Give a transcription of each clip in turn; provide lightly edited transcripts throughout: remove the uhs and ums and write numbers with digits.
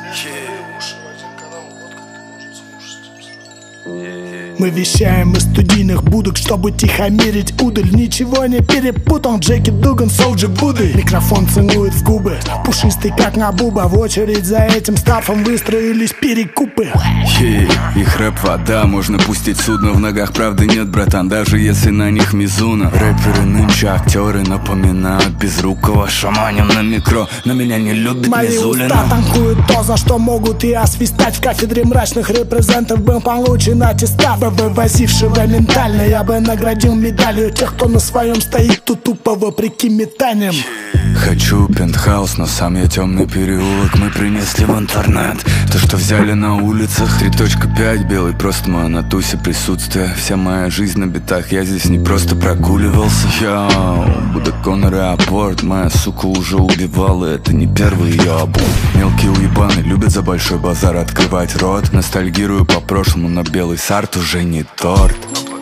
Мы вещаем из студийных будок, чтобы тихомирить удаль. Ничего не перепутал, Джеки Дуган, Солджи Будды. Микрофон целует в губы, пушистый как Набуба. В очередь за этим стафом выстроились перекупы. Их рэп вода, можно пустить судно в ногах. Правды нет, братан, даже если на них Мизуна. Рэперы нынче актеры напоминают безрукого. Шаманем на микро, но меня не любит Мизулина. Мои уста танкуют то, за что могут и освистать. В кафедре мрачных репрезентов был получен аттестат. Вывозившего ментально я бы наградил медалью тех, кто на своем стоит тут тупо вопреки метаниям. Хочу пентхаус, но сам я темный переулок. Мы принесли в интернет то, что взяли на улицах. 3.5 белый, просто мое на тусе присутствие. Вся моя жизнь на битах, я здесь не просто прогуливался. Йоу, Будда Коннор и Апорт. Моя сука уже убивала, это не первый ее обум. Мелкие уебаны любят за большой базар открывать рот. Ностальгирую по прошлому, но белый сарт уже не торт.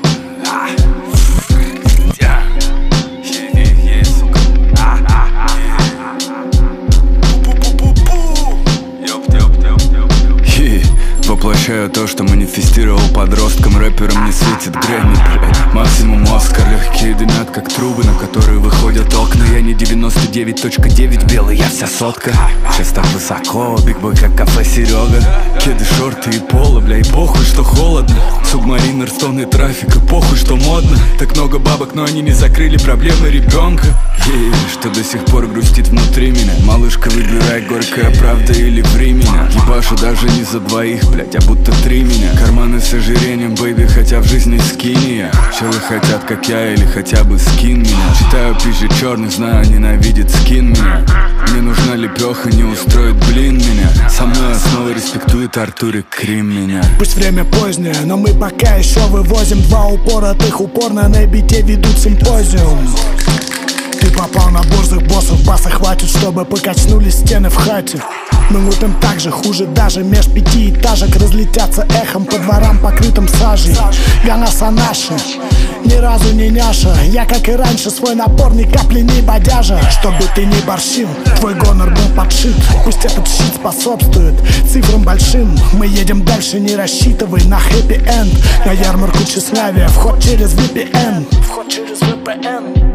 Воплощаю то, что манифестировал подростком. Рэперам не светит Грэмми, блядь. Максимум Оскар. Легкие дымят, как трубы, на которые выходят окна. Я не 99.9 белый, я вся сотка. Сейчас так высоко, бигбой, как кафе Серега. Кеды, шорты и поло, бля, и похуй, что холодно. Субмаринер, стоны трафика, похуй, что модно. Так много бабок, но они не закрыли проблемы ребенка. Что до сих пор грустит внутри меня. Малышка, выбирай, горькая правда или ври меня. Ебашу даже не за двоих, блять, а будто три меня. Карманы с ожирением, бэйби, хотя в жизни скини я. Челы хотят, как я, или хотя бы скин меня. Читаю пизжи черных, знаю, ненавидит скин меня. Мне нужна лепеха, не устроит блин меня. Со мной основа респектует Артур и Крим меня. Пусть время позднее, но мы пока еще вывозим два упоротых. Упорно на бите ведут симпозиум. Ты попал на борзых боссов, баса хватит, чтобы покачнулись стены в хате. Мы лупим так же, хуже даже, меж пятиэтажек разлетятся эхом по дворам, покрытым сажей. Ганаса наши, ни разу не няша. Я, как и раньше, свой напор ни капли не бодяжа. Чтобы ты не борщил, твой гонор был подшит. Пусть этот щит способствует цифрам большим. Мы едем дальше, не рассчитывай на хэппи-энд. На ярмарку тщеславия, вход через VPN. Вход через VPN.